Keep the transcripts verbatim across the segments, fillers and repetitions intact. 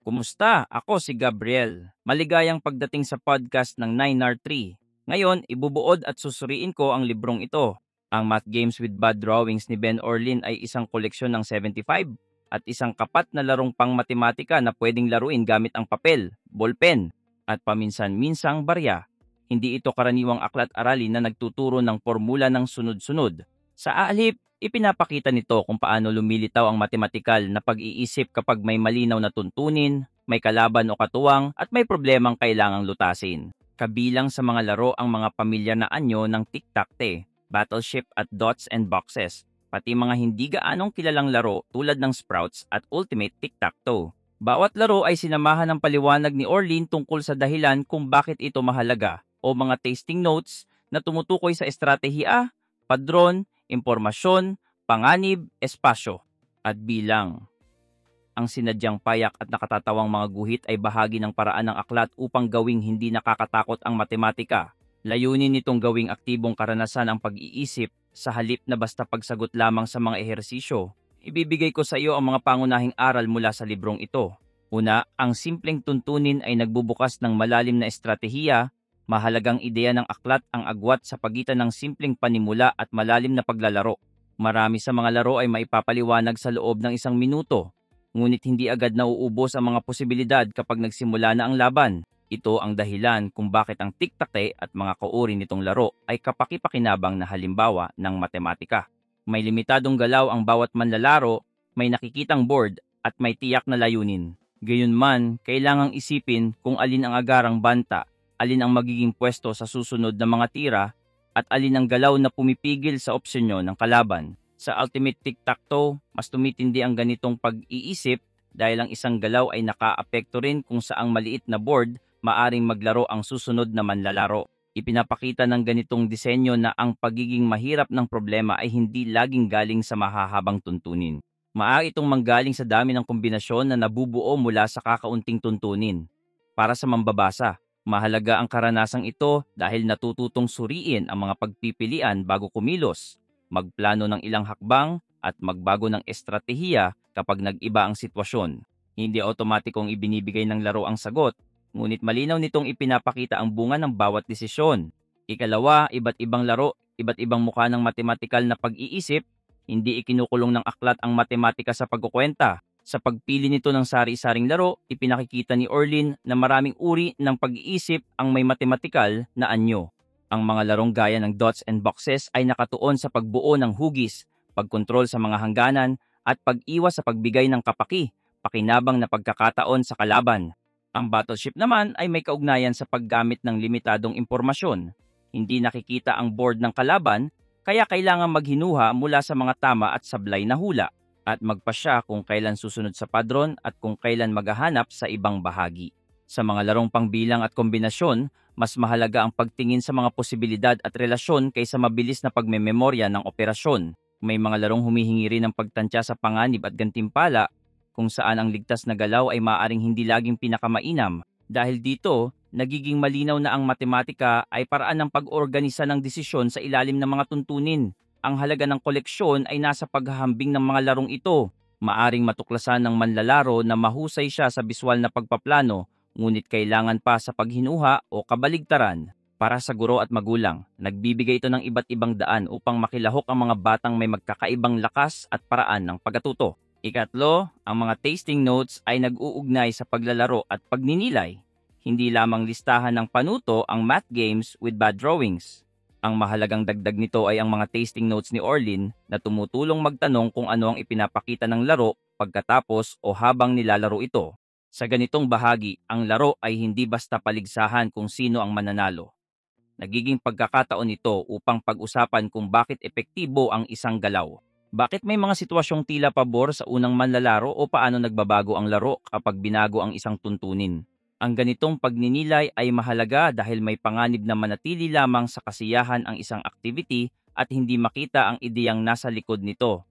Kumusta? Ako si Gabriel. Maligayang pagdating sa podcast ng nine R three. Ngayon, ibubuod at susuriin ko ang librong ito. Ang Math Games with Bad Drawings ni Ben Orlin ay isang koleksyon ng seventy-five at isang kapat na larong pang-matematika na pwedeng laruin gamit ang papel, ballpen, at paminsan-minsang barya. Hindi ito karaniwang aklat-aralin na nagtuturo ng formula ng sunod-sunod. Sa alip, ipinapakita nito kung paano lumilitaw ang matematikal na pag-iisip kapag may malinaw na tuntunin, may kalaban o katuwang at may problemang kailangang lutasin. Kabilang sa mga laro ang mga pamilyar na anyo ng tic-tac-te, battleship at dots and boxes, pati mga hindi gaanong kilalang laro tulad ng Sprouts at Ultimate Tic-Tac-Toe. Bawat laro ay sinamahan ng paliwanag ni Orlin tungkol sa dahilan kung bakit ito mahalaga o mga tasting notes na tumutukoy sa estratehiya, padron, impormasyon, panganib, espasyo, at bilang. Ang sinadyang payak at nakatatawang mga guhit ay bahagi ng paraan ng aklat upang gawing hindi nakakatakot ang matematika. Layunin nitong gawing aktibong karanasan ang pag-iisip sa halip na basta pagsagot lamang sa mga ehersisyo. Ibibigay ko sa iyo ang mga pangunahing aral mula sa librong ito. Una, ang simpleng tuntunin ay nagbubukas ng malalim na estratehiya. Mahalagang ideya ng aklat ang agwat sa pagitan ng simpleng panimula at malalim na paglalaro. Marami sa mga laro ay maipapaliwanag sa loob ng isang minuto, ngunit hindi agad nauubos ang mga posibilidad kapag nagsimula na ang laban. Ito ang dahilan kung bakit ang tic-tac-te at mga kauri nitong laro ay kapaki-pakinabang na halimbawa ng matematika. May limitadong galaw ang bawat manlalaro, may nakikitang board at may tiyak na layunin. Gayunman, kailangang isipin kung alin ang agarang banta, alin ang magiging pwesto sa susunod na mga tira, at alin ang galaw na pumipigil sa opsyon nyo ng kalaban. Sa Ultimate Tic-Tac-Toe, mas tumitindi ang ganitong pag-iisip dahil ang isang galaw ay nakaapekto rin kung saang maliit na board maaring maglaro ang susunod na manlalaro. Ipinapakita ng ganitong disenyo na ang pagiging mahirap ng problema ay hindi laging galing sa mahahabang tuntunin. Maaari itong manggaling sa dami ng kombinasyon na nabubuo mula sa kakaunting tuntunin. Para sa mambabasa, mahalaga ang karanasang ito dahil natututong suriin ang mga pagpipilian bago kumilos, magplano ng ilang hakbang, at magbago ng estratehiya kapag nag-iba ang sitwasyon. Hindi otomatikong ibinibigay ng laro ang sagot, ngunit malinaw nitong ipinapakita ang bunga ng bawat desisyon. Ikalawa, iba't ibang laro, iba't ibang mukha ng matematikal na pag-iisip. Hindi ikinukulong ng aklat ang matematika sa pagkukwenta. Sa pagpili nito ng sari-saring laro, ipinakikita ni Orlin na maraming uri ng pag-iisip ang may matematikal na anyo. Ang mga larong gaya ng dots and boxes ay nakatuon sa pagbuo ng hugis, pagkontrol sa mga hangganan, at pag-iwas sa pagbigay ng kapaki, pakinabang na pagkakataon sa kalaban. Ang battleship naman ay may kaugnayan sa paggamit ng limitadong impormasyon. Hindi nakikita ang board ng kalaban, kaya kailangan maghinuha mula sa mga tama at sablay na hula, at magpasya kung kailan susunod sa padron at kung kailan maghahanap sa ibang bahagi. Sa mga larong pangbilang at kombinasyon, mas mahalaga ang pagtingin sa mga posibilidad at relasyon kaysa mabilis na pagmememorya ng operasyon. May mga larong humihingi rin ng pagtansya sa panganib at gantimpala, kung saan ang ligtas na galaw ay maaaring hindi laging pinakamainam. Dahil dito, nagiging malinaw na ang matematika ay paraan ng pag-organisa ng desisyon sa ilalim ng mga tuntunin. Ang halaga ng koleksyon ay nasa paghahambing ng mga larong ito. Maaring matuklasan ng manlalaro na mahusay siya sa biswal na pagpaplano, ngunit kailangan pa sa paghinuha o kabaligtaran. Para sa guro at magulang, nagbibigay ito ng iba't ibang daan upang makilahok ang mga batang may magkakaibang lakas at paraan ng pagkatuto. Ikatlo, ang mga tasting notes ay nag-uugnay sa paglalaro at pagninilay. Hindi lamang listahan ng panuto ang Math Games with Bad Drawings. Ang mahalagang dagdag nito ay ang mga tasting notes ni Orlin na tumutulong magtanong kung ano ang ipinapakita ng laro pagkatapos o habang nilalaro ito. Sa ganitong bahagi, ang laro ay hindi basta paligsahan kung sino ang mananalo. Nagiging pagkakataon ito upang pag-usapan kung bakit epektibo ang isang galaw. Bakit may mga sitwasyong tila pabor sa unang manlalaro o paano nagbabago ang laro kapag binago ang isang tuntunin? Ang ganitong pagninilay ay mahalaga dahil may panganib na manatili lamang sa kasiyahan ang isang activity at hindi makita ang ideyang nasa likod nito.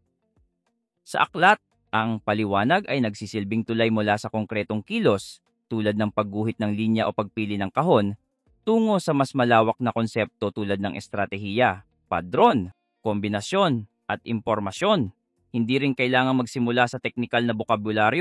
Sa aklat, ang paliwanag ay nagsisilbing tulay mula sa konkretong kilos, tulad ng pagguhit ng linya o pagpili ng kahon, tungo sa mas malawak na konsepto tulad ng estratehiya, padron, kombinasyon, at impormasyon. Hindi rin kailangang magsimula sa teknikal na bokabularyo.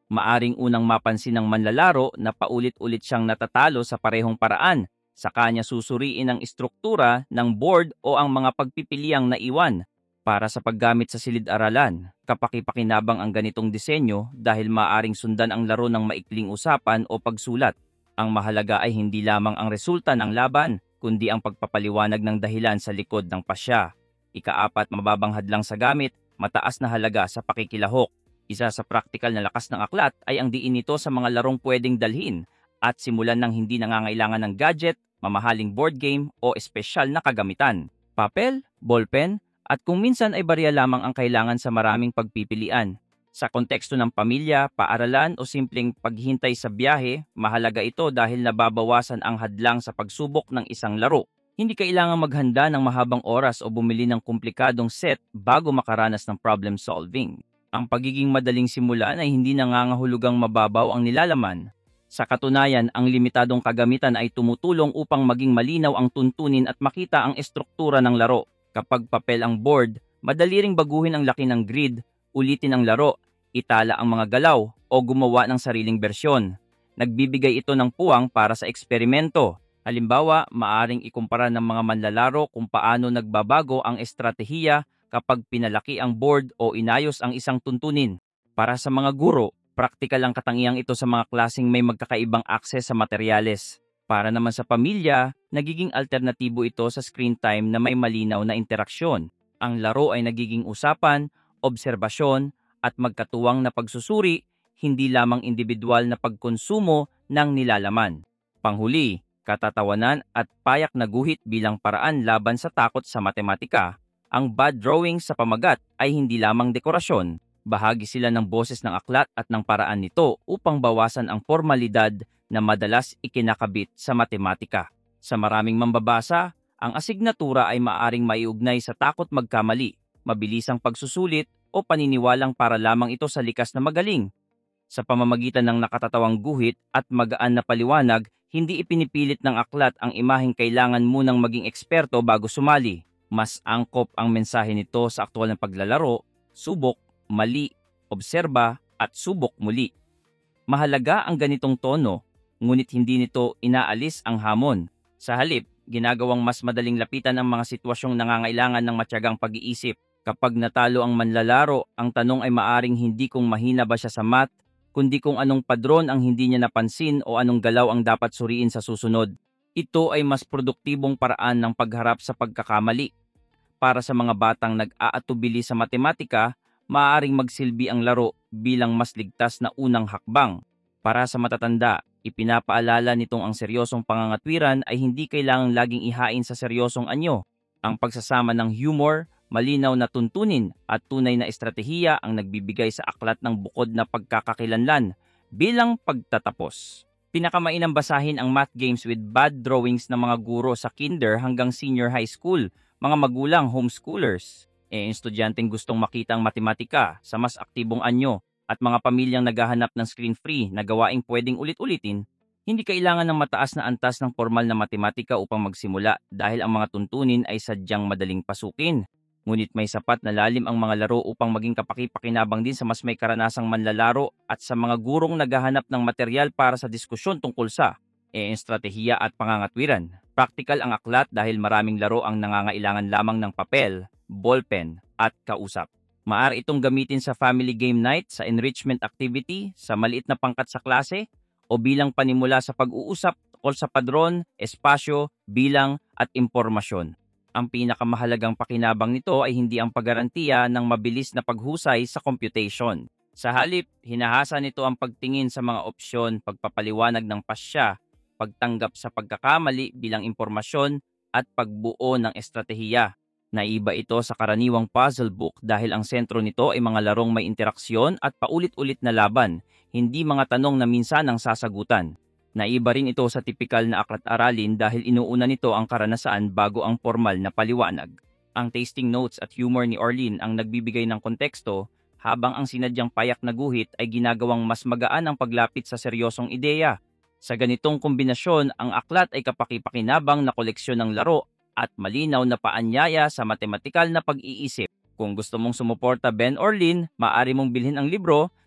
Maaring unang mapansin ng manlalaro na paulit-ulit siyang natatalo sa parehong paraan. Saka niya susuriin ang istruktura ng board o ang mga pagpipiliang naiwan para sa paggamit sa silid-aralan. Kapaki-pakinabang ang ganitong disenyo dahil maaring sundan ang laro ng maikling usapan o pagsulat. Ang mahalaga ay hindi lamang ang resulta ng laban, kundi ang pagpapaliwanag ng dahilan sa likod ng pasya. Ikaapat, mababang hadlang sa gamit, mataas na halaga sa pakikilahok. Isa sa praktikal na lakas ng aklat ay ang diin nito sa mga larong pwedeng dalhin at simulan ng hindi nangangailangan ng gadget, mamahaling board game o espesyal na kagamitan. Papel, ballpen, at kung minsan ay barya lamang ang kailangan sa maraming pagpipilian. Sa konteksto ng pamilya, paaralan o simpleng paghintay sa biyahe, mahalaga ito dahil nababawasan ang hadlang sa pagsubok ng isang laro. Hindi kailangang maghanda ng mahabang oras o bumili ng komplikadong set bago makaranas ng problem solving. Ang pagiging madaling simulan ay hindi nangangahulugang mababaw ang nilalaman. Sa katunayan, ang limitadong kagamitan ay tumutulong upang maging malinaw ang tuntunin at makita ang estruktura ng laro. Kapag papel ang board, madali ring baguhin ang laki ng grid, ulitin ang laro, itala ang mga galaw, o gumawa ng sariling bersyon. Nagbibigay ito ng puwang para sa eksperimento. Halimbawa, maaring ikumpara ng mga manlalaro kung paano nagbabago ang estratehiya kapag pinalaki ang board o inayos ang isang tuntunin. Para sa mga guro, praktikal ang katangiang ito sa mga klaseng may magkakaibang akses sa materyales. Para naman sa pamilya, nagiging alternatibo ito sa screen time na may malinaw na interaksyon. Ang laro ay nagiging usapan, obserbasyon, at magkatuwang na pagsusuri, hindi lamang individual na pagkonsumo ng nilalaman. Panghuli, katatawanan at payak na guhit bilang paraan laban sa takot sa matematika. Ang bad drawings sa pamagat ay hindi lamang dekorasyon. Bahagi sila ng boses ng aklat at ng paraan nito upang bawasan ang formalidad na madalas ikinakabit sa matematika. Sa maraming mambabasa, ang asignatura ay maaring maiugnay sa takot magkamali, mabilisang pagsusulit o paniniwalang para lamang ito sa likas na magaling. Sa pamamagitan ng nakatatawang guhit at magaan na paliwanag, hindi ipinipilit ng aklat ang imaheng kailangan munang maging eksperto bago sumali. Mas angkop ang mensahe nito sa aktwal ng paglalaro, subok, mali, obserba, at subok muli. Mahalaga ang ganitong tono, ngunit hindi nito inaalis ang hamon. Sa halip, ginagawang mas madaling lapitan ang mga sitwasyong nangangailangan ng matyagang pag-iisip. Kapag natalo ang manlalaro, ang tanong ay maaring hindi kung mahina ba siya sa math, kundi kung anong padron ang hindi niya napansin o anong galaw ang dapat suriin sa susunod. Ito ay mas produktibong paraan ng pagharap sa pagkakamali. Para sa mga batang nag-aatubili sa matematika, maaaring magsilbi ang laro bilang mas ligtas na unang hakbang. Para sa matatanda, ipinapaalala nitong ang seryosong pangangatwiran ay hindi kailangang laging ihain sa seryosong anyo. Ang pagsasama ng humor, malinaw na tuntunin at tunay na estratehiya ang nagbibigay sa aklat ng bukod na pagkakakilanlan bilang pagtatapos. Pinakamainam basahin ang Math Games with Bad Drawings ng mga guro sa kinder hanggang senior high school, mga magulang homeschoolers, e estudyanteng gustong makita ang matematika sa mas aktibong anyo at mga pamilyang naghahanap ng screen-free na gawaing pwedeng ulit-ulitin. Hindi kailangan ng mataas na antas ng formal na matematika upang magsimula dahil ang mga tuntunin ay sadyang madaling pasukin. Ngunit may sapat na lalim ang mga laro upang maging kapaki-pakinabang din sa mas may karanasang manlalaro at sa mga gurong naghahanap ng material para sa diskusyon tungkol sa e estratehiya at pangangatwiran. Praktikal ang aklat dahil maraming laro ang nangangailangan lamang ng papel, ballpen, at kausap. Maaari itong gamitin sa family game night, sa enrichment activity, sa maliit na pangkat sa klase, o bilang panimula sa pag-uusap tungkol sa padron, espasyo, bilang, at impormasyon. Ang pinakamahalagang pakinabang nito ay hindi ang paggarantiya ng mabilis na paghusay sa computation. Sa halip, hinahasa nito ang pagtingin sa mga opsyon, pagpapaliwanag ng pasya, pagtanggap sa pagkakamali bilang impormasyon, at pagbuo ng estratehiya. Naiba ito sa karaniwang puzzle book dahil ang sentro nito ay mga larong may interaksyon at paulit-ulit na laban, hindi mga tanong na minsan ang sasagutan. Naiba rin ito sa tipikal na aklat-aralin dahil inuuna nito ang karanasan bago ang formal na paliwanag. Ang tasting notes at humor ni Orlin ang nagbibigay ng konteksto, habang ang sinadyang payak na guhit ay ginagawang mas magaan ang paglapit sa seryosong ideya. Sa ganitong kombinasyon, ang aklat ay kapaki-pakinabang na koleksyon ng laro at malinaw na paanyaya sa matematikal na pag-iisip. Kung gusto mong sumuporta Ben Orlin, maaari mong bilhin ang libro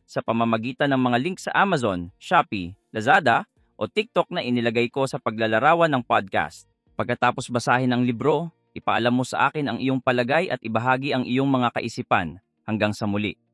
sa pamamagitan ng mga link sa Amazon, Shopee, Lazada o TikTok na inilagay ko sa paglalarawan ng podcast. Pagkatapos basahin ang libro, ipaalam mo sa akin ang iyong palagay at ibahagi ang iyong mga kaisipan. Hanggang sa muli.